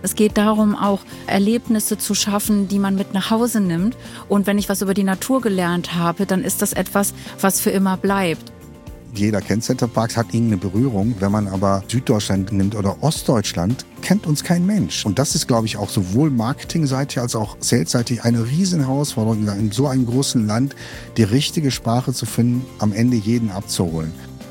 Es geht darum, auch Erlebnisse zu schaffen, die man mit nach Hause nimmt. Und wenn ich was über die Natur gelernt habe, dann ist das etwas, was für immer bleibt. Jeder kennt Center Parcs, hat irgendeine Berührung. Wenn man aber Süddeutschland nimmt oder Ostdeutschland, kennt uns kein Mensch. Und das ist, glaube ich, auch sowohl marketingseitig als auch salesseitig eine riesen Herausforderung, in so einem großen Land die richtige Sprache zu finden, am Ende jeden abzuholen.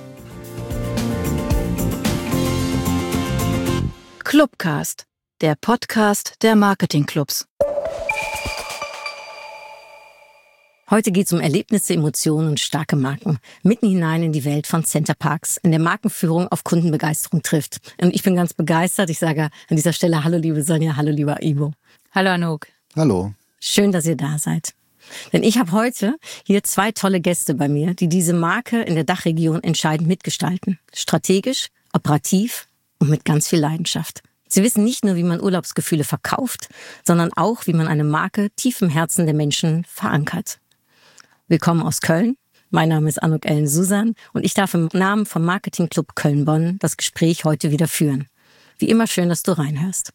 Clubcast, der Podcast der Marketingclubs. Heute geht es um Erlebnisse, Emotionen und starke Marken. Mitten hinein in die Welt von Center Parcs, in der Markenführung auf Kundenbegeisterung trifft. Und ich bin ganz begeistert. Ich sage an dieser Stelle hallo liebe Sonja, hallo lieber Ivo. Hallo Anouk. Hallo. Schön, dass ihr da seid. Denn ich habe heute hier 2 tolle Gäste bei mir, die diese Marke in der Dachregion entscheidend mitgestalten. Strategisch, operativ und mit ganz viel Leidenschaft. Sie wissen nicht nur, wie man Urlaubsgefühle verkauft, sondern auch, wie man eine Marke tief im Herzen der Menschen verankert. Willkommen aus Köln. Mein Name ist Anouk Ellen-Susan und ich darf im Namen vom Marketingclub Köln-Bonn das Gespräch heute wieder führen. Wie immer schön, dass du reinhörst.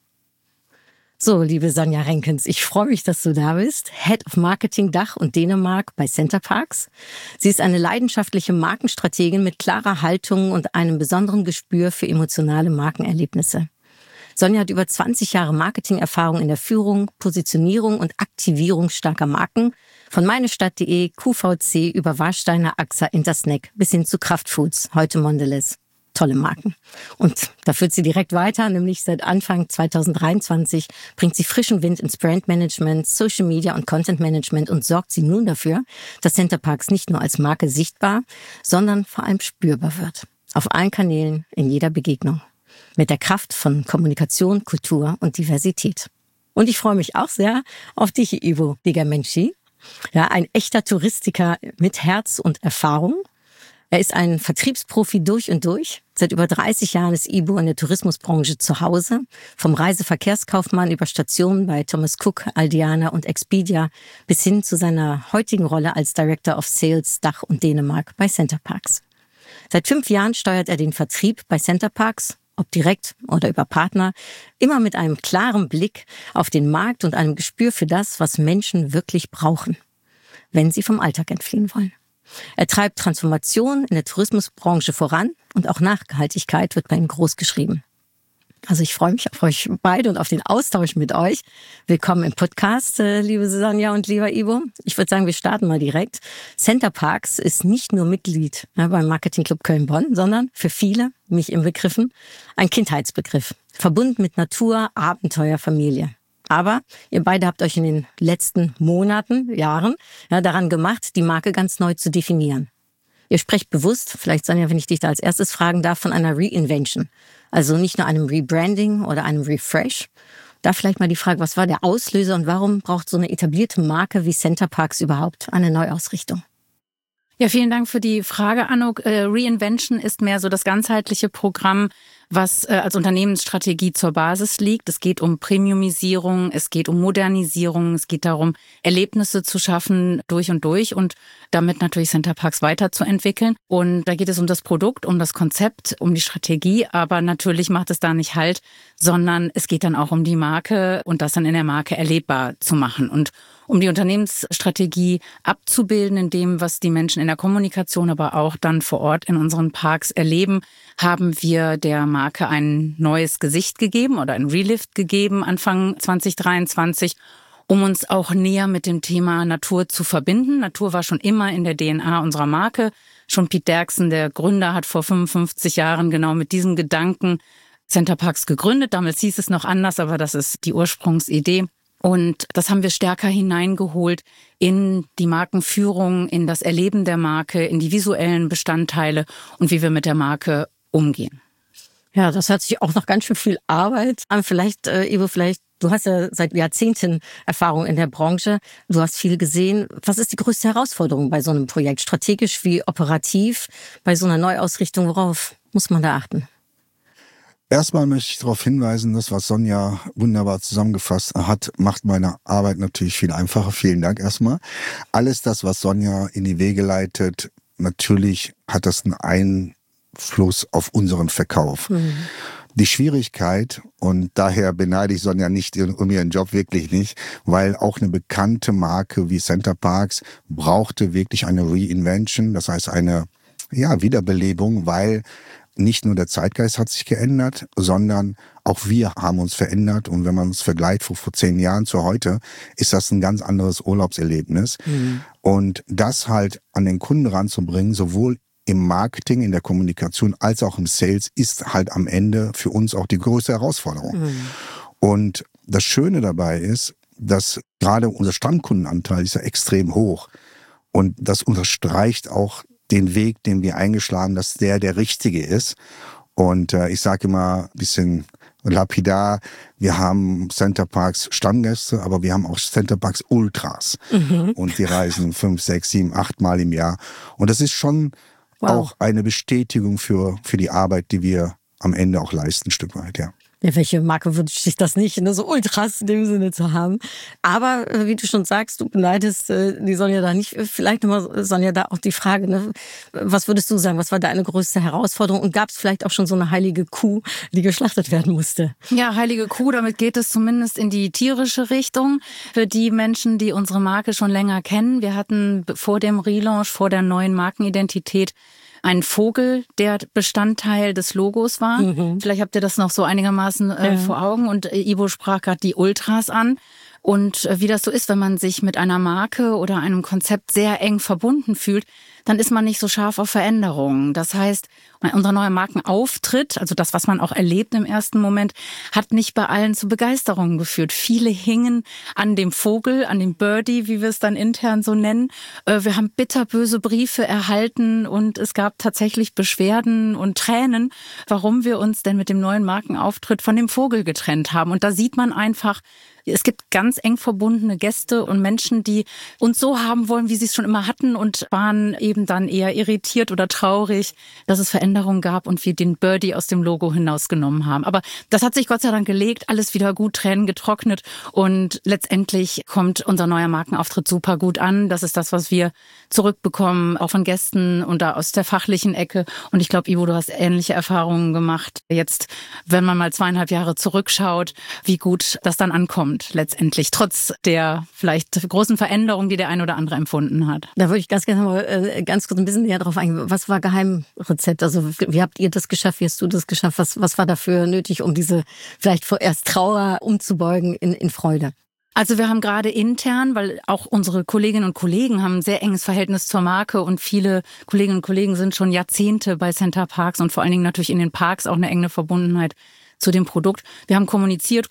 So, liebe Sonja Renkens, ich freue mich, dass du da bist. Head of Marketing Dach und Dänemark bei Center Parcs. Sie ist eine leidenschaftliche Markenstrategin mit klarer Haltung und einem besonderen Gespür für emotionale Markenerlebnisse. Sonja hat über 20 Jahre Marketingerfahrung in der Führung, Positionierung und Aktivierung starker Marken. Von meinestadt.de, QVC über Warsteiner, AXA, Intersnack bis hin zu Kraftfoods, heute Mondelez. Tolle Marken. Und da führt sie direkt weiter, nämlich seit Anfang 2023 bringt sie frischen Wind ins Brandmanagement, Social Media und Content Management und sorgt sie nun dafür, dass Center Parcs nicht nur als Marke sichtbar, sondern vor allem spürbar wird. Auf allen Kanälen, in jeder Begegnung. Mit der Kraft von Kommunikation, Kultur und Diversität. Und ich freue mich auch sehr auf dich, Ivo Digamenci. Ja, ein echter Touristiker mit Herz und Erfahrung. Er ist ein Vertriebsprofi durch und durch. Seit über 30 Jahren ist Ivo in der Tourismusbranche zu Hause. Vom Reiseverkehrskaufmann über Stationen bei Thomas Cook, Aldiana und Expedia bis hin zu seiner heutigen Rolle als Director of Sales Dach und Dänemark bei Center Parcs. Seit 5 Jahren steuert er den Vertrieb bei Center Parcs, ob direkt oder über Partner, immer mit einem klaren Blick auf den Markt und einem Gespür für das, was Menschen wirklich brauchen, wenn sie vom Alltag entfliehen wollen. Er treibt Transformation in der Tourismusbranche voran und auch Nachhaltigkeit wird bei ihm groß geschrieben. Also ich freue mich auf euch beide und auf den Austausch mit euch. Willkommen im Podcast, liebe Sonja und lieber Ivo. Ich würde sagen, wir starten mal direkt. Center Parcs ist nicht nur Mitglied beim Marketingclub Köln-Bonn, sondern für viele, mich inbegriffen, ein Kindheitsbegriff. Verbunden mit Natur, Abenteuer, Familie. Aber ihr beide habt euch in den letzten Monaten, Jahren daran gemacht, die Marke ganz neu zu definieren. Ihr sprecht bewusst, vielleicht Sonja, wenn ich dich da als erstes fragen darf, von einer Reinvention. Also nicht nur einem Rebranding oder einem Refresh. Da vielleicht mal die Frage, was war der Auslöser und warum braucht so eine etablierte Marke wie Center Parcs überhaupt eine Neuausrichtung? Ja, vielen Dank für die Frage, Anouk. Reinvention ist mehr so das ganzheitliche Programm, was als Unternehmensstrategie zur Basis liegt. Es geht um Premiumisierung, es geht um Modernisierung, es geht darum, Erlebnisse zu schaffen durch und damit natürlich Center Parcs weiterzuentwickeln. Und da geht es um das Produkt, um das Konzept, um die Strategie, aber natürlich macht es da nicht Halt, sondern es geht dann auch um die Marke und das dann in der Marke erlebbar zu machen und um die Unternehmensstrategie abzubilden in dem, was die Menschen in der Kommunikation, aber auch dann vor Ort in unseren Parks erleben, haben wir der Marke ein neues Gesicht gegeben oder ein Relift gegeben Anfang 2023, um uns auch näher mit dem Thema Natur zu verbinden. Natur war schon immer in der DNA unserer Marke. Schon Piet Derksen, der Gründer, hat vor 55 Jahren genau mit diesem Gedanken Center Parcs gegründet. Damals hieß es noch anders, aber das ist die Ursprungsidee. Und das haben wir stärker hineingeholt in die Markenführung, in das Erleben der Marke, in die visuellen Bestandteile und wie wir mit der Marke umgehen. Ja, das hört sich auch noch ganz schön viel Arbeit an. Vielleicht, Ivo, du hast ja seit Jahrzehnten Erfahrung in der Branche. Du hast viel gesehen. Was ist die größte Herausforderung bei so einem Projekt? Strategisch wie operativ? Bei so einer Neuausrichtung, worauf muss man da achten? Erstmal möchte ich darauf hinweisen, das, was Sonja wunderbar zusammengefasst hat, macht meine Arbeit natürlich viel einfacher. Vielen Dank erstmal. Alles das, was Sonja in die Wege leitet, natürlich hat das einen Einfluss auf unseren Verkauf. Die Schwierigkeit, und daher beneide ich Sonja nicht um ihren Job, wirklich nicht, weil auch eine bekannte Marke wie Center Parcs brauchte wirklich eine Reinvention, das heißt eine Wiederbelebung, weil nicht nur der Zeitgeist hat sich geändert, sondern auch wir haben uns verändert. Und wenn man uns vergleicht vor 10 Jahren zu heute, ist das ein ganz anderes Urlaubserlebnis. Mhm. Und das halt an den Kunden ranzubringen, sowohl im Marketing, in der Kommunikation als auch im Sales, ist halt am Ende für uns auch die größte Herausforderung. Mhm. Und das Schöne dabei ist, dass gerade unser Stammkundenanteil ist ja extrem hoch. Und das unterstreicht auch den Weg, den wir eingeschlagen, dass der richtige ist. Und ich sage immer ein bisschen lapidar, wir haben Center Parcs Stammgäste, aber wir haben auch Center Parcs Ultras. Mhm. Und die reisen 5, 6, 7, 8 Mal im Jahr. Und das ist schon auch eine Bestätigung für die Arbeit, die wir am Ende auch leisten, ein Stück weit, ja. Ja, welche Marke wünscht sich das nicht, ne, so Ultras in dem Sinne zu haben? Aber wie du schon sagst, du beneidest die Sonja da nicht. Vielleicht nochmal, Sonja, da auch die Frage, ne, was würdest du sagen, was war deine größte Herausforderung? Und gab es vielleicht auch schon so eine heilige Kuh, die geschlachtet werden musste? Ja, heilige Kuh, damit geht es zumindest in die tierische Richtung. Für die Menschen, die unsere Marke schon länger kennen, wir hatten vor dem Relaunch, vor der neuen Markenidentität, ein Vogel, der Bestandteil des Logos war. Mhm. Vielleicht habt ihr das noch so einigermaßen vor Augen. Und Ivo sprach gerade die Ultras an. Und wie das so ist, wenn man sich mit einer Marke oder einem Konzept sehr eng verbunden fühlt, dann ist man nicht so scharf auf Veränderungen. Das heißt, unser neuer Markenauftritt, also das, was man auch erlebt im ersten Moment, hat nicht bei allen zu Begeisterung geführt. Viele hingen an dem Vogel, an dem Birdie, wie wir es dann intern so nennen. Wir haben bitterböse Briefe erhalten und es gab tatsächlich Beschwerden und Tränen, warum wir uns denn mit dem neuen Markenauftritt von dem Vogel getrennt haben. Und da sieht man einfach, es gibt ganz eng verbundene Gäste und Menschen, die uns so haben wollen, wie sie es schon immer hatten und waren eben dann eher irritiert oder traurig, dass es Veränderungen gab und wir den Birdie aus dem Logo hinausgenommen haben. Aber das hat sich Gott sei Dank gelegt, alles wieder gut, Tränen getrocknet und letztendlich kommt unser neuer Markenauftritt super gut an. Das ist das, was wir zurückbekommen, auch von Gästen und da aus der fachlichen Ecke. Und ich glaube, Ivo, du hast ähnliche Erfahrungen gemacht. Jetzt, wenn man mal 2,5 Jahre zurückschaut, wie gut das dann ankommt. Letztendlich, trotz der vielleicht großen Veränderung, die der ein oder andere empfunden hat. Da würde ich ganz gerne mal ganz kurz ein bisschen näher drauf eingehen. Was war Geheimrezept? Also wie habt ihr das geschafft? Wie hast du das geschafft? Was war dafür nötig, um diese vielleicht vorerst Trauer umzubeugen in Freude? Also wir haben gerade intern, weil auch unsere Kolleginnen und Kollegen haben ein sehr enges Verhältnis zur Marke und viele Kolleginnen und Kollegen sind schon Jahrzehnte bei Center Parcs und vor allen Dingen natürlich in den Parks auch eine enge Verbundenheit zu dem Produkt. Wir haben kommuniziert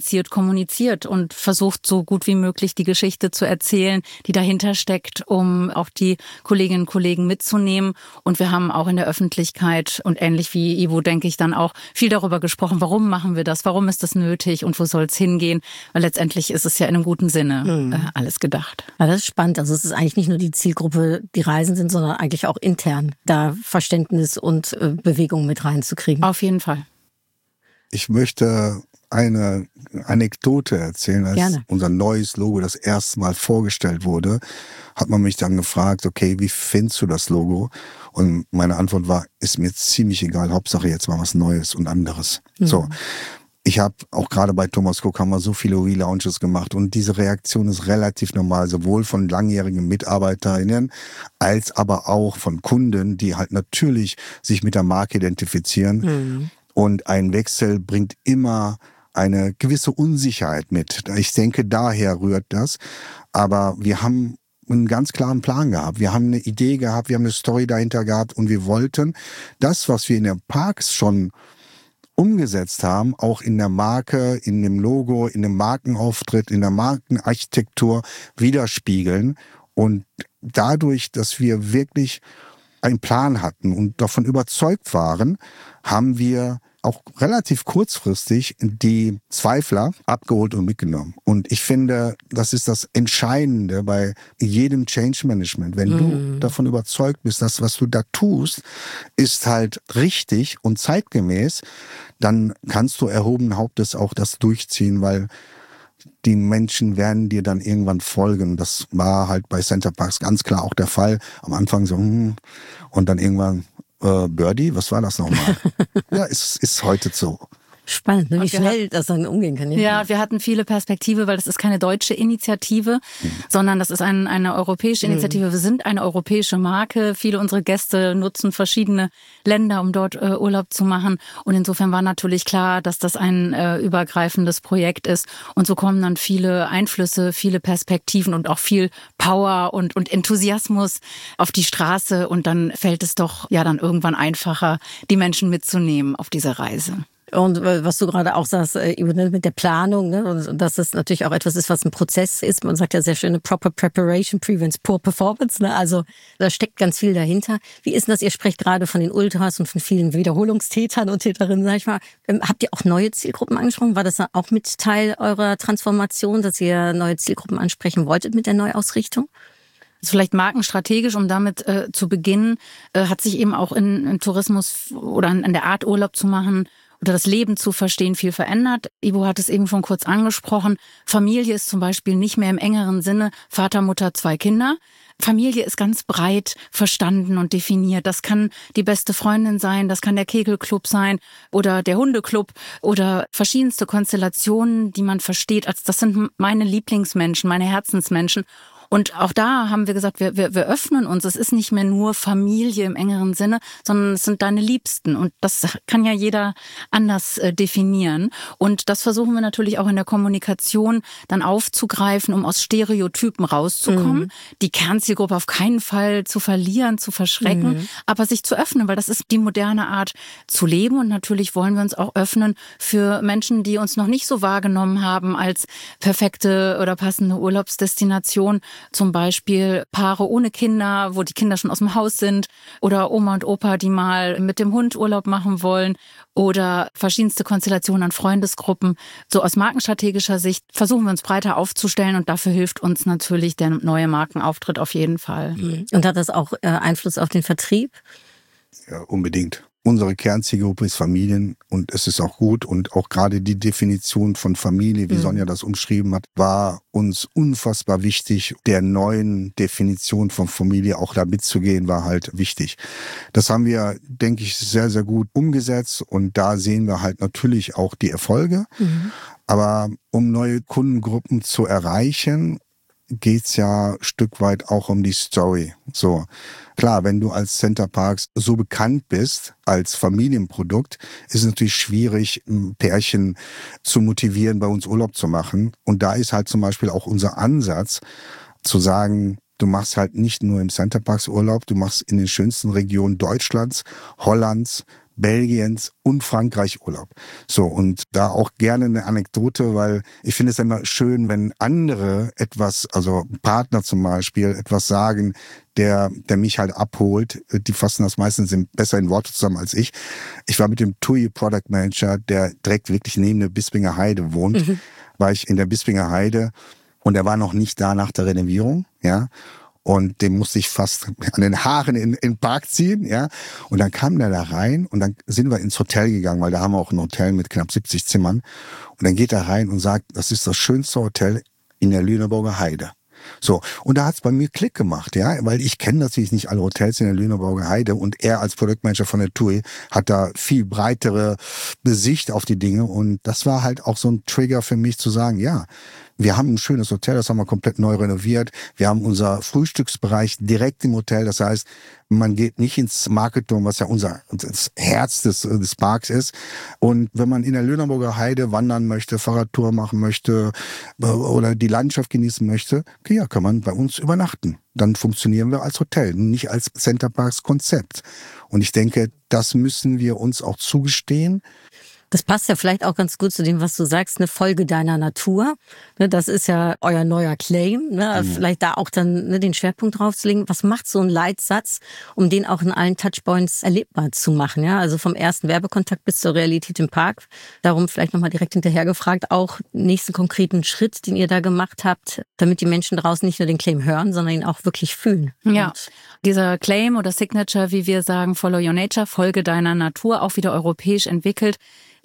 und versucht, so gut wie möglich die Geschichte zu erzählen, die dahinter steckt, um auch die Kolleginnen und Kollegen mitzunehmen. Und wir haben auch in der Öffentlichkeit und ähnlich wie Ivo, denke ich, dann auch viel darüber gesprochen, warum machen wir das, warum ist das nötig und wo soll es hingehen? Weil letztendlich ist es ja in einem guten Sinne alles gedacht. Ja, das ist spannend. Also es ist eigentlich nicht nur die Zielgruppe, die Reisen sind, sondern eigentlich auch intern da Verständnis und Bewegung mit reinzukriegen. Auf jeden Fall. Ich möchte eine Anekdote erzählen. Als Gerne. Unser neues Logo das erste Mal vorgestellt wurde, hat man mich dann gefragt, okay, wie findest du das Logo? Und meine Antwort war, ist mir ziemlich egal, Hauptsache jetzt mal was Neues und anderes. Mhm. So. Ich habe auch gerade bei Thomas Cook haben wir so viele Relaunches gemacht und diese Reaktion ist relativ normal, sowohl von langjährigen MitarbeiterInnen als aber auch von Kunden, die halt natürlich sich mit der Marke identifizieren. Mhm. Und ein Wechsel bringt immer eine gewisse Unsicherheit mit. Ich denke, daher rührt das. Aber wir haben einen ganz klaren Plan gehabt. Wir haben eine Idee gehabt, wir haben eine Story dahinter gehabt und wir wollten das, was wir in den Parks schon umgesetzt haben, auch in der Marke, in dem Logo, in dem Markenauftritt, in der Markenarchitektur widerspiegeln. Und dadurch, dass wir wirklich einen Plan hatten und davon überzeugt waren, haben wir auch relativ kurzfristig die Zweifler abgeholt und mitgenommen. Und ich finde, das ist das Entscheidende bei jedem Change Management. Wenn du davon überzeugt bist, dass was du da tust, ist halt richtig und zeitgemäß, dann kannst du erhobenen Hauptes auch das durchziehen, weil die Menschen werden dir dann irgendwann folgen. Das war halt bei Center Parcs ganz klar auch der Fall. Am Anfang so, und dann irgendwann, Birdie, was war das nochmal? Ja, ist heute so. Spannend, wie schnell das dann umgehen kann. Ja, wir hatten viele Perspektive, weil das ist keine deutsche Initiative, sondern das ist eine europäische Initiative. Wir sind eine europäische Marke. Viele unserer Gäste nutzen verschiedene Länder, um dort Urlaub zu machen. Und insofern war natürlich klar, dass das ein übergreifendes Projekt ist. Und so kommen dann viele Einflüsse, viele Perspektiven und auch viel Power und Enthusiasmus auf die Straße. Und dann fällt es doch ja dann irgendwann einfacher, die Menschen mitzunehmen auf diese Reise. Und was du gerade auch sagst, mit der Planung, ne? Und dass das natürlich auch etwas ist, was ein Prozess ist. Man sagt ja sehr schön, proper preparation prevents poor performance. Ne? Also da steckt ganz viel dahinter. Wie ist denn das? Ihr sprecht gerade von den Ultras und von vielen Wiederholungstätern und Täterinnen, sag ich mal. Habt ihr auch neue Zielgruppen angesprochen? War das auch mit Teil eurer Transformation, dass ihr neue Zielgruppen ansprechen wolltet mit der Neuausrichtung? Vielleicht markenstrategisch, um damit zu beginnen, hat sich eben auch im Tourismus oder an der Art Urlaub zu machen oder das Leben zu verstehen viel verändert. Ivo hat es eben schon kurz angesprochen. Familie ist zum Beispiel nicht mehr im engeren Sinne Vater, Mutter, 2 Kinder. Familie ist ganz breit verstanden und definiert. Das kann die beste Freundin sein, das kann der Kegelclub sein oder der Hundeclub oder verschiedenste Konstellationen, die man versteht, als das sind meine Lieblingsmenschen, meine Herzensmenschen. Und auch da haben wir gesagt, wir öffnen uns. Es ist nicht mehr nur Familie im engeren Sinne, sondern es sind deine Liebsten. Und das kann ja jeder anders definieren. Und das versuchen wir natürlich auch in der Kommunikation dann aufzugreifen, um aus Stereotypen rauszukommen. Die Kernzielgruppe auf keinen Fall zu verlieren, zu verschrecken, aber sich zu öffnen, weil das ist die moderne Art zu leben. Und natürlich wollen wir uns auch öffnen für Menschen, die uns noch nicht so wahrgenommen haben als perfekte oder passende Urlaubsdestination. Zum Beispiel Paare ohne Kinder, wo die Kinder schon aus dem Haus sind oder Oma und Opa, die mal mit dem Hund Urlaub machen wollen oder verschiedenste Konstellationen an Freundesgruppen. So aus markenstrategischer Sicht versuchen wir uns breiter aufzustellen und dafür hilft uns natürlich der neue Markenauftritt auf jeden Fall. Und hat das auch Einfluss auf den Vertrieb? Ja, unbedingt. Unsere Kernzielgruppe ist Familien und es ist auch gut. Und auch gerade die Definition von Familie, wie Sonja das umschrieben hat, war uns unfassbar wichtig. Der neuen Definition von Familie auch da mitzugehen, war halt wichtig. Das haben wir, denke ich, sehr, sehr gut umgesetzt. Und da sehen wir halt natürlich auch die Erfolge. Aber um neue Kundengruppen zu erreichen, geht's ja ein Stück weit auch um die Story. So. Klar, wenn du als Center Parcs so bekannt bist als Familienprodukt, ist es natürlich schwierig, ein Pärchen zu motivieren, bei uns Urlaub zu machen. Und da ist halt zum Beispiel auch unser Ansatz, zu sagen, du machst halt nicht nur im Center Parcs Urlaub, du machst in den schönsten Regionen Deutschlands, Hollands, Belgiens und Frankreich Urlaub. So, und da auch gerne eine Anekdote, weil ich finde es immer schön, wenn andere etwas, also Partner zum Beispiel, etwas sagen, der mich halt abholt. Die fassen das meistens besser in Worte zusammen als ich. Ich war mit dem TUI Product Manager, der direkt wirklich neben der Bispinger Heide wohnt, war ich in der Bispinger Heide und er war noch nicht da nach der Renovierung, ja. Und den musste ich fast an den Haaren in den Park ziehen, ja. Und dann kam der da rein und dann sind wir ins Hotel gegangen, weil da haben wir auch ein Hotel mit knapp 70 Zimmern. Und dann geht er rein und sagt, das ist das schönste Hotel in der Lüneburger Heide. So, und da hat's bei mir Klick gemacht, ja, weil ich kenne natürlich nicht alle Hotels in der Lüneburger Heide und er als Produktmanager von der TUI hat da viel breitere Sicht auf die Dinge und das war halt auch so ein Trigger für mich zu sagen, ja, wir haben ein schönes Hotel, das haben wir komplett neu renoviert. Wir haben unser Frühstücksbereich direkt im Hotel. Das heißt, man geht nicht ins Marketturm, was ja das Herz des Parks ist. Und wenn man in der Lüneburger Heide wandern möchte, Fahrradtour machen möchte oder die Landschaft genießen möchte, okay, ja, kann man bei uns übernachten. Dann funktionieren wir als Hotel, nicht als Center Parcs Konzept. Und ich denke, das müssen wir uns auch zugestehen. Das passt ja vielleicht auch ganz gut zu dem, was du sagst, eine Folge deiner Natur. Das ist ja euer neuer Claim. Vielleicht da auch dann den Schwerpunkt draufzulegen. Was macht so ein Leitsatz, um den auch in allen Touchpoints erlebbar zu machen? Ja, also vom ersten Werbekontakt bis zur Realität im Park. Darum vielleicht nochmal direkt hinterher gefragt, auch nächsten konkreten Schritt, den ihr da gemacht habt, damit die Menschen draußen nicht nur den Claim hören, sondern ihn auch wirklich fühlen. Ja, dieser Claim oder Signature, wie wir sagen, Follow Your Nature, Folge deiner Natur, auch wieder europäisch entwickelt,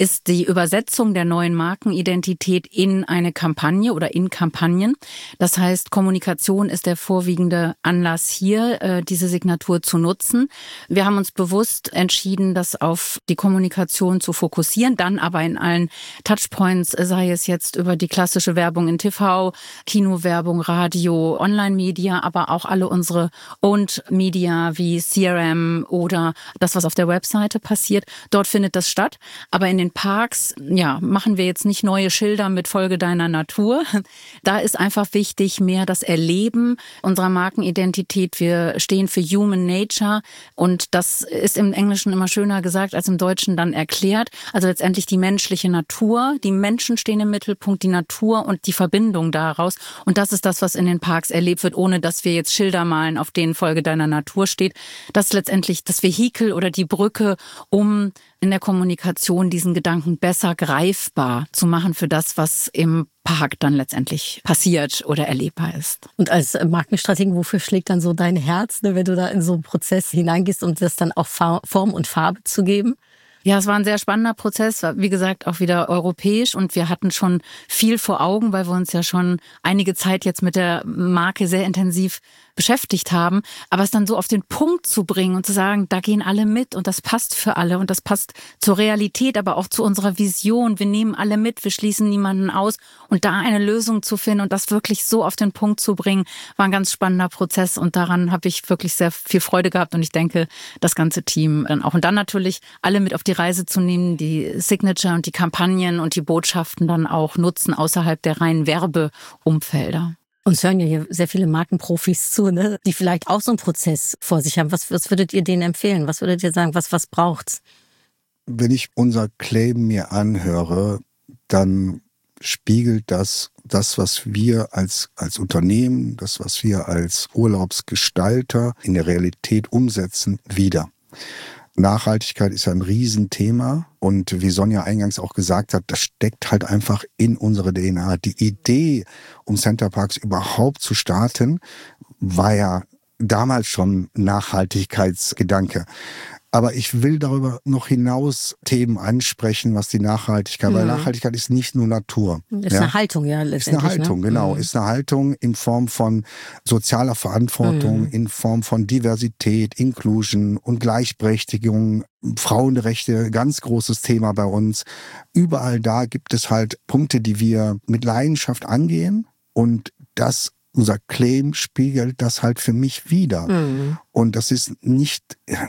ist die Übersetzung der neuen Markenidentität in eine Kampagne oder in Kampagnen. Das heißt, Kommunikation ist der vorwiegende Anlass hier, diese Signatur zu nutzen. Wir haben uns bewusst entschieden, das auf die Kommunikation zu fokussieren, dann aber in allen Touchpoints, sei es jetzt über die klassische Werbung in TV, Kinowerbung, Radio, Online-Media, aber auch alle unsere Owned Media wie CRM oder das, was auf der Webseite passiert. Dort findet das statt. Aber in den Parks, ja, machen wir jetzt nicht neue Schilder mit Folge deiner Natur. Da ist einfach wichtig, mehr das Erleben unserer Markenidentität. Wir stehen für Human Nature und das ist im Englischen immer schöner gesagt als im Deutschen dann erklärt. Also letztendlich die menschliche Natur. Die Menschen stehen im Mittelpunkt, die Natur und die Verbindung daraus. Und das ist das, was in den Parks erlebt wird, ohne dass wir jetzt Schilder malen, auf denen Folge deiner Natur steht. Das ist letztendlich das Vehikel oder die Brücke, um in der Kommunikation diesen Gedanken besser greifbar zu machen für das, was im Park dann letztendlich passiert oder erlebbar ist. Und als Markenstrategen, wofür schlägt dann so dein Herz, ne, wenn du da in so einen Prozess hineingehst, um das dann auch Form und Farbe zu geben? Ja, es war ein sehr spannender Prozess, war wie gesagt auch wieder europäisch und wir hatten schon viel vor Augen, weil wir uns ja schon einige Zeit jetzt mit der Marke sehr intensiv beschäftigt haben, aber es dann so auf den Punkt zu bringen und zu sagen, da gehen alle mit und das passt für alle und das passt zur Realität, aber auch zu unserer Vision. Wir nehmen alle mit, wir schließen niemanden aus und da eine Lösung zu finden und das wirklich so auf den Punkt zu bringen, war ein ganz spannender Prozess und daran habe ich wirklich sehr viel Freude gehabt und ich denke, das ganze Team dann auch. Und dann natürlich alle mit auf die Reise zu nehmen, die Signature und die Kampagnen und die Botschaften dann auch nutzen außerhalb der reinen Werbeumfelder. Uns hören ja hier sehr viele Markenprofis zu, ne, die vielleicht auch so einen Prozess vor sich haben. Was würdet ihr denen empfehlen? Was würdet ihr sagen, was braucht's? Wenn ich unser Claim mir anhöre, dann spiegelt das, was wir als Unternehmen, das, was wir als Urlaubsgestalter in der Realität umsetzen, wider. Nachhaltigkeit ist ja ein Riesenthema und wie Sonja eingangs auch gesagt hat, das steckt halt einfach in unserer DNA. Die Idee, um Centerparks überhaupt zu starten, war ja damals schon Nachhaltigkeitsgedanke. Aber ich will darüber noch hinaus Themen ansprechen, was die Nachhaltigkeit, weil Nachhaltigkeit ist nicht nur Natur. Ist eine Haltung, ja, letztendlich. Ist eine Haltung, ne? Genau. Ist eine Haltung in Form von sozialer Verantwortung, in Form von Diversität, Inclusion und Gleichberechtigung, Frauenrechte, ganz großes Thema bei uns. Überall da gibt es halt Punkte, die wir mit Leidenschaft angehen und unser Claim spiegelt das halt für mich wider. Und das ist nicht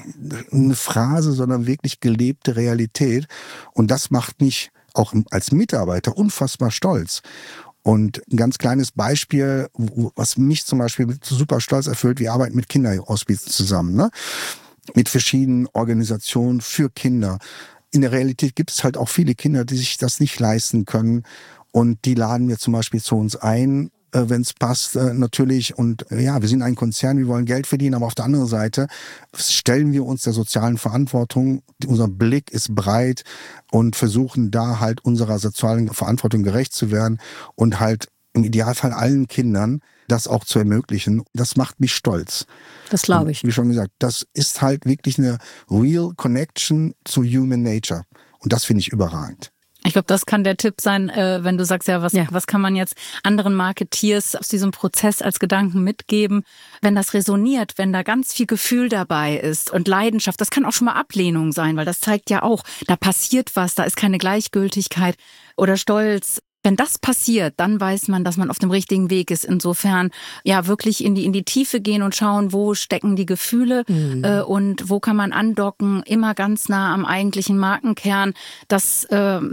eine Phrase, sondern wirklich gelebte Realität. Und das macht mich auch als Mitarbeiter unfassbar stolz. Und ein ganz kleines Beispiel, was mich zum Beispiel super stolz erfüllt, wir arbeiten mit Kinderhospizen zusammen, ne? Mit verschiedenen Organisationen für Kinder. In der Realität gibt es halt auch viele Kinder, die sich das nicht leisten können. Und die laden wir zum Beispiel zu uns ein, wenn es passt, natürlich. Und ja, wir sind ein Konzern, wir wollen Geld verdienen, aber auf der anderen Seite stellen wir uns der sozialen Verantwortung. Unser Blick ist breit und versuchen da halt unserer sozialen Verantwortung gerecht zu werden und halt im Idealfall allen Kindern das auch zu ermöglichen. Das macht mich stolz. Das glaube ich. Und wie schon gesagt, das ist halt wirklich eine real connection zu human nature. Und das finde ich überragend. Ich glaube, das kann der Tipp sein, wenn du sagst, was kann man jetzt anderen Marketeers aus diesem Prozess als Gedanken mitgeben, wenn das resoniert, wenn da ganz viel Gefühl dabei ist und Leidenschaft, das kann auch schon mal Ablehnung sein, weil das zeigt ja auch, da passiert was, da ist keine Gleichgültigkeit oder Stolz. Wenn das passiert, dann weiß man, dass man auf dem richtigen Weg ist. Insofern ja wirklich in die Tiefe gehen und schauen, wo stecken die Gefühle und wo kann man andocken, immer ganz nah am eigentlichen Markenkern. Das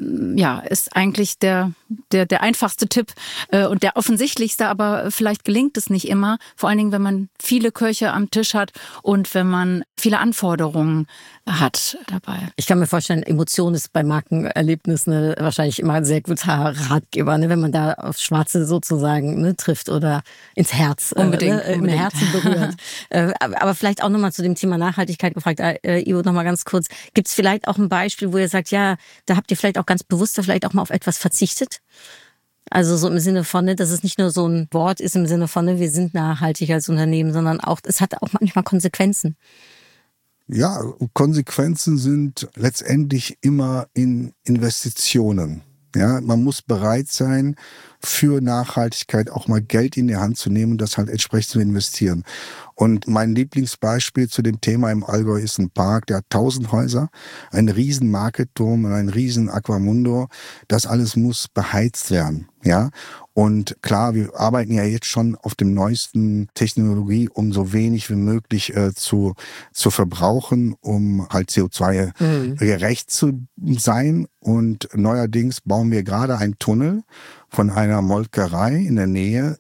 ist eigentlich der einfachste Tipp und der offensichtlichste, aber vielleicht gelingt es nicht immer. Vor allen Dingen, wenn man viele Köche am Tisch hat und wenn man viele Anforderungen hat dabei. Ich kann mir vorstellen, Emotion ist bei Markenerlebnissen wahrscheinlich immer ein sehr guter Ratgeber, ne, wenn man da aufs Schwarze sozusagen trifft oder ins Herz. Unbedingt. Im Herzen berührt. Aber vielleicht auch nochmal zu dem Thema Nachhaltigkeit gefragt. Ivo, nochmal ganz kurz. Gibt es vielleicht auch ein Beispiel, wo ihr sagt, ja, da habt ihr vielleicht auch ganz bewusst vielleicht auch mal auf etwas verzichtet? Also so im Sinne von, dass es nicht nur so ein Wort ist im Sinne von, wir sind nachhaltig als Unternehmen, sondern auch, es hat auch manchmal Konsequenzen. Ja, Konsequenzen sind letztendlich immer in Investitionen. Ja, man muss bereit sein, für Nachhaltigkeit auch mal Geld in die Hand zu nehmen und das halt entsprechend zu investieren. Und mein Lieblingsbeispiel zu dem Thema im Allgäu ist ein Park, der hat 1000 Häuser, ein riesen Marketturm und ein riesen Aquamundo. Das alles muss beheizt werden, ja. Und klar, wir arbeiten ja jetzt schon auf dem neuesten Technologie, um so wenig wie möglich zu verbrauchen, um halt CO2-gerecht zu sein. Und neuerdings bauen wir gerade einen Tunnel von einer Molkerei in der Nähe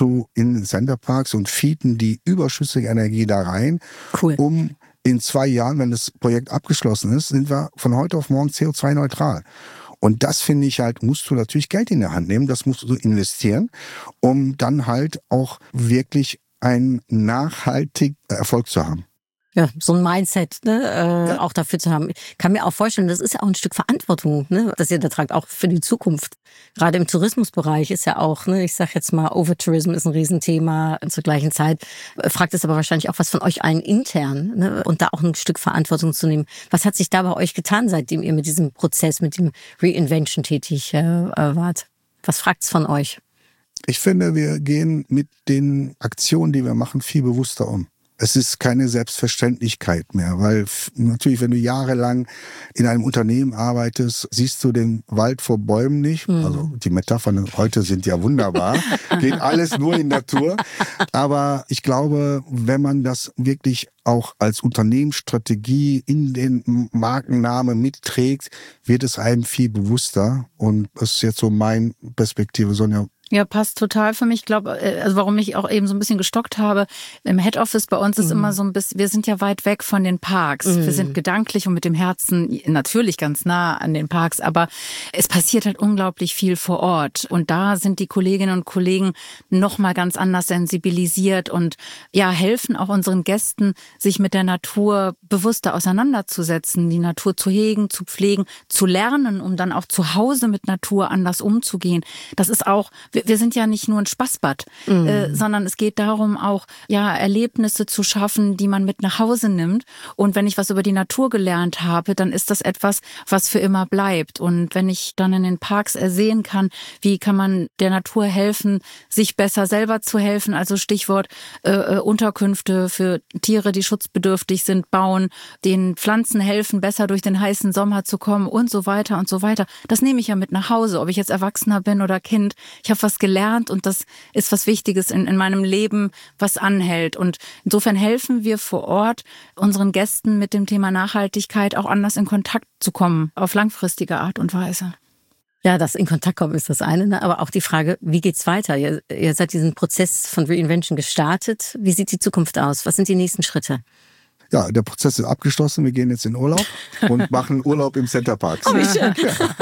in den Centerparks und feeden die überschüssige Energie da rein, um in 2 Jahren, wenn das Projekt abgeschlossen ist, sind wir von heute auf morgen CO2-neutral. Und das finde ich halt, musst du natürlich Geld in der Hand nehmen, das musst du investieren, um dann halt auch wirklich einen nachhaltigen Erfolg zu haben. Ja, so ein Mindset, ne, auch dafür zu haben. Ich kann mir auch vorstellen, das ist ja auch ein Stück Verantwortung, ne, das ihr da tragt, auch für die Zukunft. Gerade im Tourismusbereich ist ja auch, ne, ich sag jetzt mal, Overtourism ist ein Riesenthema. Zur gleichen Zeit fragt es aber wahrscheinlich auch was von euch allen intern, ne, und da auch ein Stück Verantwortung zu nehmen. Was hat sich da bei euch getan, seitdem ihr mit diesem Prozess, mit dem Reinvention tätig wart? Was fragt's von euch? Ich finde, wir gehen mit den Aktionen, die wir machen, viel bewusster um. Es ist keine Selbstverständlichkeit mehr, weil natürlich, wenn du jahrelang in einem Unternehmen arbeitest, siehst du den Wald vor Bäumen nicht. Also die Metaphern heute sind ja wunderbar, geht alles nur in Natur. Aber ich glaube, wenn man das wirklich auch als Unternehmensstrategie in den Markennamen mitträgt, wird es einem viel bewusster. Und das ist jetzt so meine Perspektive, Sonja. Ja, passt total für mich. Ich glaube, also warum ich auch eben so ein bisschen gestockt habe, im Head Office bei uns ist immer so ein bisschen, wir sind ja weit weg von den Parks. Wir sind gedanklich und mit dem Herzen natürlich ganz nah an den Parks, aber es passiert halt unglaublich viel vor Ort. Und da sind die Kolleginnen und Kollegen noch mal ganz anders sensibilisiert und ja, helfen auch unseren Gästen, sich mit der Natur bewusster auseinanderzusetzen, die Natur zu hegen, zu pflegen, zu lernen, um dann auch zu Hause mit Natur anders umzugehen. Das ist auch, wir sind ja nicht nur ein Spaßbad, sondern es geht darum, auch ja Erlebnisse zu schaffen, die man mit nach Hause nimmt. Und wenn ich was über die Natur gelernt habe, dann ist das etwas, was für immer bleibt. Und wenn ich dann in den Parks ersehen kann, wie kann man der Natur helfen, sich besser selber zu helfen, also Stichwort Unterkünfte für Tiere, die schutzbedürftig sind, bauen, den Pflanzen helfen, besser durch den heißen Sommer zu kommen und so weiter und so weiter. Das nehme ich ja mit nach Hause, ob ich jetzt Erwachsener bin oder Kind. Ich habe was gelernt und das ist was Wichtiges in meinem Leben, was anhält. Und insofern helfen wir vor Ort unseren Gästen mit dem Thema Nachhaltigkeit auch anders in Kontakt zu kommen, auf langfristige Art und Weise. Ja, das in Kontakt kommen ist das eine, ne? Aber auch die Frage, wie geht's weiter? Ihr seid diesen Prozess von Reinvention gestartet. Wie sieht die Zukunft aus? Was sind die nächsten Schritte? Ja, der Prozess ist abgeschlossen. Wir gehen jetzt in Urlaub und machen Urlaub im Centerpark. Oh, wie schön.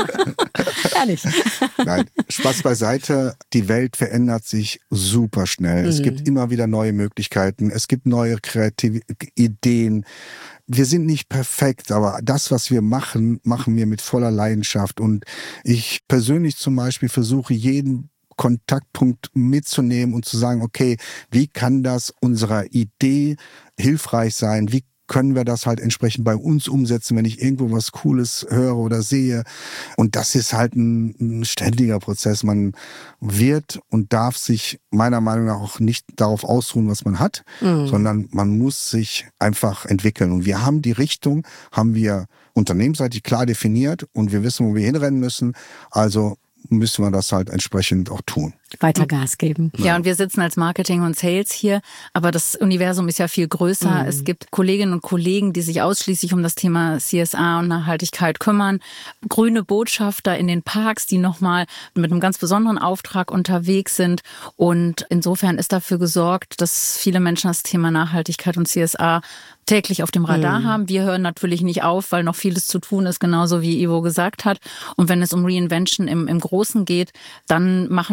Ehrlich. Nein, Spaß beiseite. Die Welt verändert sich super schnell. Es gibt immer wieder neue Möglichkeiten. Es gibt neue kreative Ideen. Wir sind nicht perfekt, aber das, was wir machen, machen wir mit voller Leidenschaft. Und ich persönlich zum Beispiel versuche jeden Kontaktpunkt mitzunehmen und zu sagen, okay, wie kann das unserer Idee hilfreich sein? Wie können wir das halt entsprechend bei uns umsetzen, wenn ich irgendwo was Cooles höre oder sehe? Und das ist halt ein ständiger Prozess. Man wird und darf sich meiner Meinung nach auch nicht darauf ausruhen, was man hat, sondern man muss sich einfach entwickeln. Und wir haben die Richtung, haben wir unternehmensseitig klar definiert und wir wissen, wo wir hinrennen müssen. Also müssen wir das halt entsprechend auch tun. Weiter Gas geben. Ja, und wir sitzen als Marketing und Sales hier, aber das Universum ist ja viel größer. Es gibt Kolleginnen und Kollegen, die sich ausschließlich um das Thema CSR und Nachhaltigkeit kümmern. Grüne Botschafter in den Parks, die nochmal mit einem ganz besonderen Auftrag unterwegs sind. Und insofern ist dafür gesorgt, dass viele Menschen das Thema Nachhaltigkeit und CSR täglich auf dem Radar haben. Wir hören natürlich nicht auf, weil noch vieles zu tun ist, genauso wie Ivo gesagt hat. Und wenn es um Reinvention im Großen geht, dann machen wir weiter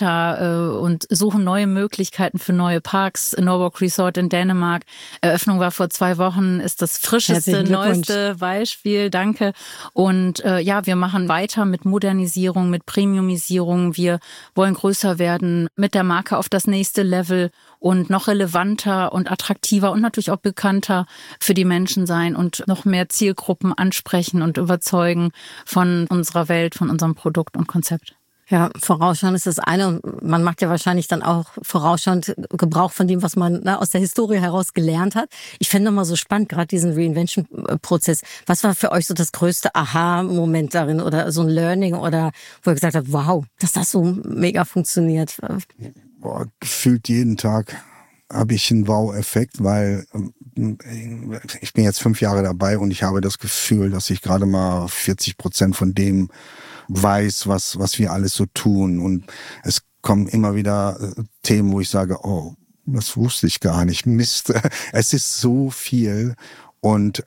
weiter und suchen neue Möglichkeiten für neue Parks. Norwalk Resort in Dänemark. Eröffnung war vor 2 Wochen, ist das frischeste, neueste Beispiel. Danke. Und wir machen weiter mit Modernisierung, mit Premiumisierung. Wir wollen größer werden mit der Marke auf das nächste Level und noch relevanter und attraktiver und natürlich auch bekannter für die Menschen sein und noch mehr Zielgruppen ansprechen und überzeugen von unserer Welt, von unserem Produkt und Konzept. Ja, vorausschauen ist das eine und man macht ja wahrscheinlich dann auch vorausschauend Gebrauch von dem, was man aus der Historie heraus gelernt hat. Ich fände nochmal so spannend, gerade diesen Reinvention-Prozess. Was war für euch so das größte Aha-Moment darin oder so ein Learning oder wo ihr gesagt habt, wow, dass das so mega funktioniert? Gefühlt jeden Tag habe ich einen Wow-Effekt, weil ich bin jetzt 5 Jahre dabei und ich habe das Gefühl, dass ich gerade mal 40% von dem weiß, was wir alles so tun. Und es kommen immer wieder Themen, wo ich sage, oh, das wusste ich gar nicht. Mist, es ist so viel und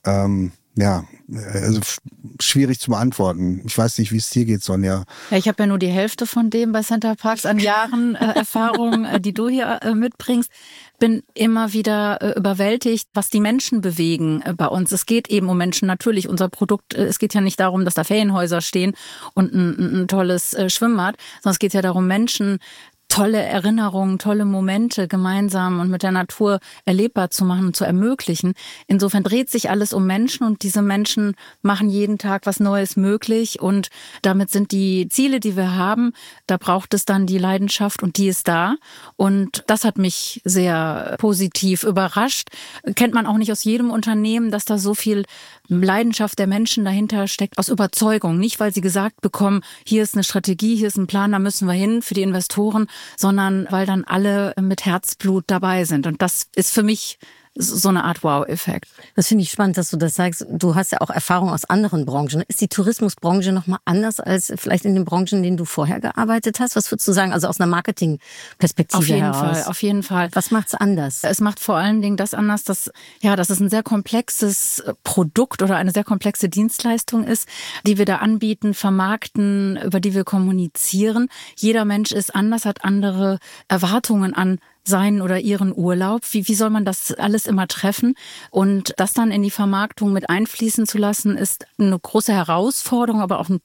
also schwierig zu beantworten. Ich weiß nicht, wie es dir geht, Sonja. Ja, ich habe ja nur die Hälfte von dem bei Center Parcs an Jahren Erfahrung, die du hier mitbringst. Bin immer wieder überwältigt, was die Menschen bewegen bei uns. Es geht eben um Menschen. Natürlich, unser Produkt, es geht ja nicht darum, dass da Ferienhäuser stehen und ein tolles Schwimmbad, sondern es geht ja darum, Menschen tolle Erinnerungen, tolle Momente gemeinsam und mit der Natur erlebbar zu machen und zu ermöglichen. Insofern dreht sich alles um Menschen und diese Menschen machen jeden Tag was Neues möglich und damit sind die Ziele, die wir haben, da braucht es dann die Leidenschaft und die ist da und das hat mich sehr positiv überrascht. Kennt man auch nicht aus jedem Unternehmen, dass da so viel Leidenschaft der Menschen dahinter steckt, aus Überzeugung. Nicht, weil sie gesagt bekommen, hier ist eine Strategie, hier ist ein Plan, da müssen wir hin für die Investoren, sondern weil dann alle mit Herzblut dabei sind. Und das ist für mich so eine Art Wow-Effekt. Das finde ich spannend, dass du das sagst. Du hast ja auch Erfahrung aus anderen Branchen. Ist die Tourismusbranche nochmal anders als vielleicht in den Branchen, in denen du vorher gearbeitet hast? Was würdest du sagen, also aus einer Marketingperspektive heraus? Auf jeden Fall. Was macht's anders? Es macht vor allen Dingen das anders, dass es ein sehr komplexes Produkt oder eine sehr komplexe Dienstleistung ist, die wir da anbieten, vermarkten, über die wir kommunizieren. Jeder Mensch ist anders, hat andere Erwartungen an seinen oder ihren Urlaub. Wie soll man das alles immer treffen? Und das dann in die Vermarktung mit einfließen zu lassen, ist eine große Herausforderung, aber auch,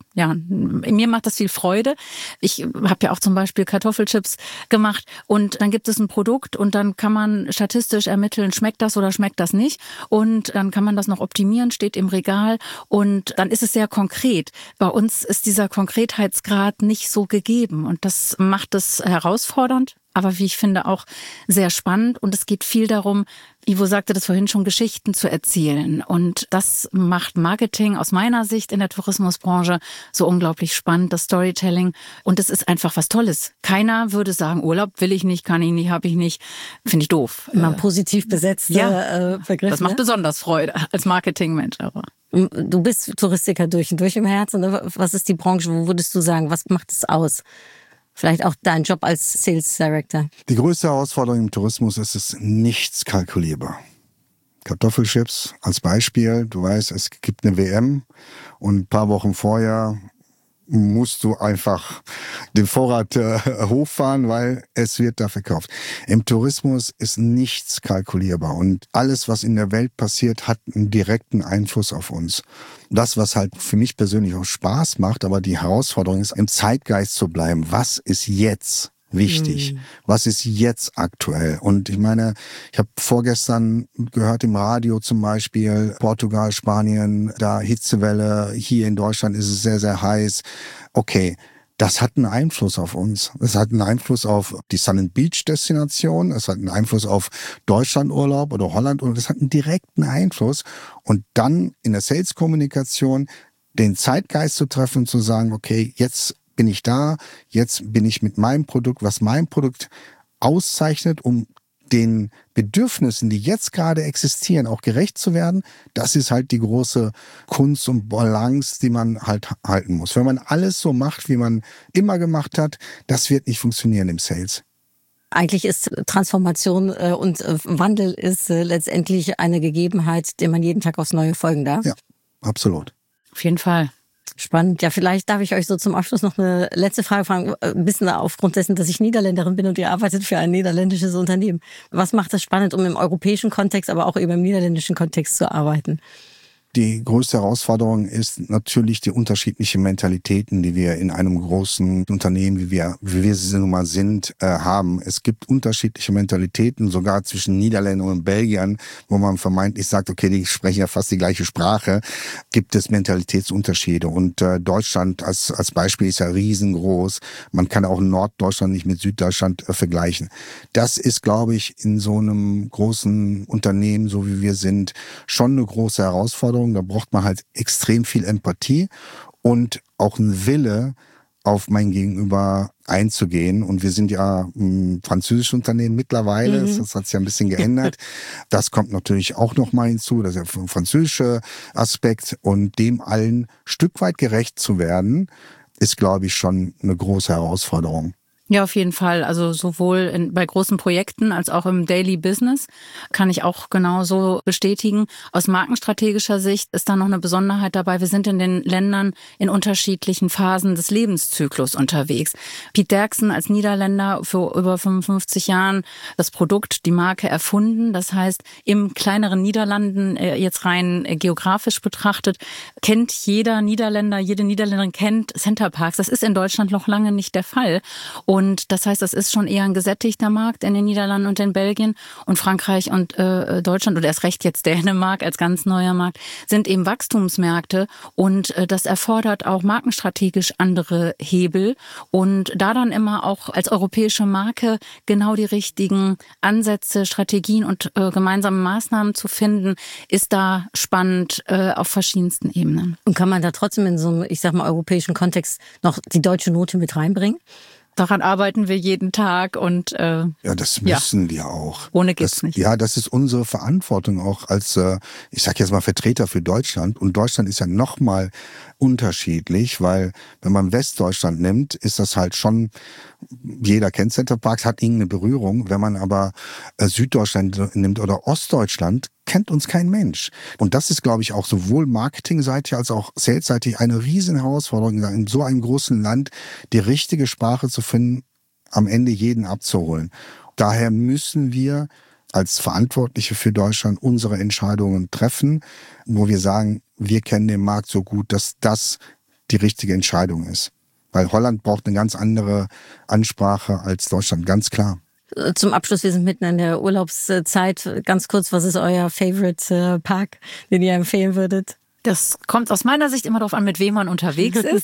mir macht das viel Freude. Ich habe ja auch zum Beispiel Kartoffelchips gemacht und dann gibt es ein Produkt und dann kann man statistisch ermitteln, schmeckt das oder schmeckt das nicht? Und dann kann man das noch optimieren, steht im Regal und dann ist es sehr konkret. Bei uns ist dieser Konkretheitsgrad nicht so gegeben und das macht es herausfordernd. Aber wie ich finde auch sehr spannend und es geht viel darum, Ivo sagte das vorhin schon, Geschichten zu erzählen und das macht Marketing aus meiner Sicht in der Tourismusbranche so unglaublich spannend, das Storytelling und es ist einfach was Tolles. Keiner würde sagen, Urlaub will ich nicht, kann ich nicht, habe ich nicht, finde ich doof. Immer positiv besetzte Begriff. Das macht besonders Freude als Marketingmensch. Aber du bist Touristiker durch und durch im Herzen. Was ist die Branche, wo würdest du sagen, was macht es aus? Vielleicht auch dein Job als Sales Director. Die größte Herausforderung im Tourismus ist es nichts kalkulierbar. Kartoffelchips als Beispiel. Du weißt, es gibt eine WM und ein paar Wochen vorher musst du einfach den Vorrat hochfahren, weil es wird da verkauft. Im Tourismus ist nichts kalkulierbar und alles, was in der Welt passiert, hat einen direkten Einfluss auf uns. Das, was halt für mich persönlich auch Spaß macht, aber die Herausforderung ist, im Zeitgeist zu bleiben. Was ist jetzt wichtig? Was ist jetzt aktuell? Und ich meine, ich habe vorgestern gehört im Radio zum Beispiel, Portugal, Spanien, da Hitzewelle, hier in Deutschland ist es sehr, sehr heiß. Okay, das hat einen Einfluss auf uns. Es hat einen Einfluss auf die Sun & Beach Destination, es hat einen Einfluss auf Deutschlandurlaub oder Holland und es hat einen direkten Einfluss. Und dann in der Sales-Kommunikation den Zeitgeist zu treffen und zu sagen, okay, jetzt bin ich da, jetzt bin ich mit meinem Produkt, was mein Produkt auszeichnet, um den Bedürfnissen, die jetzt gerade existieren, auch gerecht zu werden. Das ist halt die große Kunst und Balance, die man halt halten muss. Wenn man alles so macht, wie man immer gemacht hat, das wird nicht funktionieren im Sales. Eigentlich ist Transformation und Wandel ist letztendlich eine Gegebenheit, der man jeden Tag aufs Neue folgen darf. Ja, absolut. auf jeden Fall. Spannend. Ja, vielleicht darf ich euch so zum Abschluss noch eine letzte Frage fragen. Ein bisschen aufgrund dessen, dass ich Niederländerin bin und ihr arbeitet für ein niederländisches Unternehmen. Was macht das spannend, um im europäischen Kontext, aber auch eben im niederländischen Kontext zu arbeiten? Die größte Herausforderung ist natürlich die unterschiedlichen Mentalitäten, die wir in einem großen Unternehmen, wie wir sie nun mal sind, haben. Es gibt unterschiedliche Mentalitäten, sogar zwischen Niederländern und Belgiern, wo man vermeintlich sagt, okay, die sprechen ja fast die gleiche Sprache, gibt es Mentalitätsunterschiede. Und Deutschland als Beispiel ist ja riesengroß. Man kann auch Norddeutschland nicht mit Süddeutschland vergleichen. Das ist, glaube ich, in so einem großen Unternehmen, so wie wir sind, schon eine große Herausforderung. Da braucht man halt extrem viel Empathie und auch einen Wille, auf mein Gegenüber einzugehen. Und wir sind ja ein französisches Unternehmen mittlerweile. Das hat sich ja ein bisschen geändert. Das kommt natürlich auch noch mal hinzu. Das ist ja ein französischer Aspekt. Und dem allen Stück weit gerecht zu werden, ist, glaube ich, schon eine große Herausforderung. Ja, auf jeden Fall. Also sowohl bei großen Projekten als auch im Daily Business kann ich auch genauso bestätigen. Aus markenstrategischer Sicht ist da noch eine Besonderheit dabei. Wir sind in den Ländern in unterschiedlichen Phasen des Lebenszyklus unterwegs. Piet Derksen als Niederländer für über 55 Jahren das Produkt, die Marke erfunden. Das heißt, im kleineren Niederlanden, jetzt rein geografisch betrachtet, kennt jeder Niederländer, jede Niederländerin kennt Center Parcs. Das ist in Deutschland noch lange nicht der Fall. Und das heißt, das ist schon eher ein gesättigter Markt in den Niederlanden und in Belgien. Und Frankreich und Deutschland oder erst recht jetzt Dänemark als ganz neuer Markt sind eben Wachstumsmärkte. Und das erfordert auch markenstrategisch andere Hebel. Und da dann immer auch als europäische Marke genau die richtigen Ansätze, Strategien und gemeinsame Maßnahmen zu finden, ist da spannend auf verschiedensten Ebenen. Und kann man da trotzdem in so einem, ich sag mal, europäischen Kontext noch die deutsche Note mit reinbringen? Daran arbeiten wir jeden Tag und ja, das müssen wir auch. Ohne geht's nicht. Ja, das ist unsere Verantwortung auch als, ich sag jetzt mal Vertreter für Deutschland. Und Deutschland ist ja noch mal unterschiedlich, weil wenn man Westdeutschland nimmt, ist das halt schon, jeder kennt Center Parcs, hat irgendeine Berührung. Wenn man aber Süddeutschland nimmt oder Ostdeutschland, kennt uns kein Mensch. Und das ist, glaube ich, auch sowohl marketingseitig als auch salesseitig eine riesen Herausforderung, in so einem großen Land die richtige Sprache zu finden, am Ende jeden abzuholen. Daher müssen wir als Verantwortliche für Deutschland unsere Entscheidungen treffen, wo wir sagen, wir kennen den Markt so gut, dass das die richtige Entscheidung ist. Weil Holland braucht eine ganz andere Ansprache als Deutschland, ganz klar. Zum Abschluss, wir sind mitten in der Urlaubszeit. Ganz kurz, was ist euer Favorite Park, den ihr empfehlen würdet? Das kommt aus meiner Sicht immer darauf an, mit wem man unterwegs ist.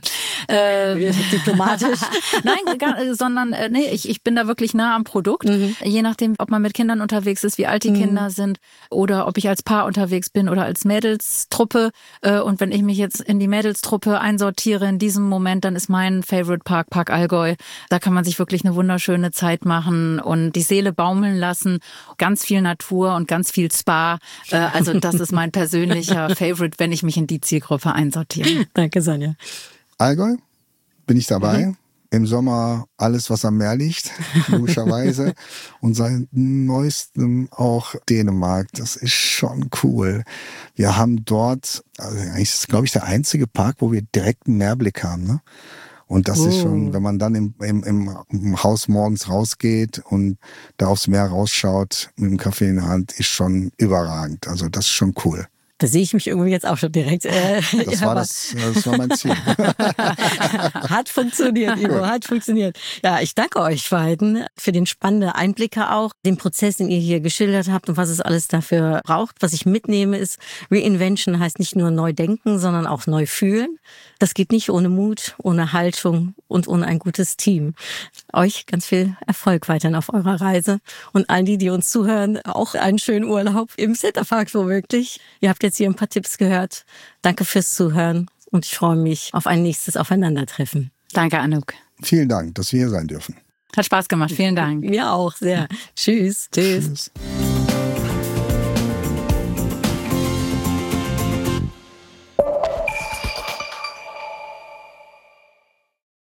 Diplomatisch. Nein, sondern ich bin da wirklich nah am Produkt. Je nachdem, ob man mit Kindern unterwegs ist, wie alt die Kinder sind oder ob ich als Paar unterwegs bin oder als Mädelstruppe. Und wenn ich mich jetzt in die Mädelstruppe einsortiere in diesem Moment, dann ist mein Favorite Park Park Allgäu. Da kann man sich wirklich eine wunderschöne Zeit machen und die Seele baumeln lassen. Ganz viel Natur und ganz viel Spa. Also das ist mein persönlicher Favorite, wenn ich mich in die Zielgruppe einsortiere. Danke, Sonja. Allgäu, bin ich dabei. Im Sommer alles, was am Meer liegt, logischerweise. Und seit neuestem auch Dänemark. Das ist schon cool. Wir haben dort, also eigentlich ist es, glaube ich, der einzige Park, wo wir direkt einen Meerblick haben, ne? Und das ist schon, wenn man dann im Haus morgens rausgeht und da aufs Meer rausschaut mit dem Kaffee in der Hand, ist schon überragend. Also das ist schon cool. Da sehe ich mich irgendwie jetzt auch schon direkt. Das war mein Ziel. Hat funktioniert, Ivo, hat funktioniert. Ja, ich danke euch beiden für den spannenden Einblicke auch, den Prozess, den ihr hier geschildert habt und was es alles dafür braucht. Was ich mitnehme ist, Reinvention heißt nicht nur neu denken, sondern auch neu fühlen. Das geht nicht ohne Mut, ohne Haltung und ohne ein gutes Team. Euch ganz viel Erfolg weiterhin auf eurer Reise und allen, die uns zuhören, auch einen schönen Urlaub im Center Parcs womöglich. Ihr habt jetzt hier ein paar Tipps gehört. Danke fürs Zuhören und ich freue mich auf ein nächstes Aufeinandertreffen. Danke, Anouk. Vielen Dank, dass wir hier sein dürfen. Hat Spaß gemacht. Vielen Dank. Mir auch sehr. Tschüss. Tschüss.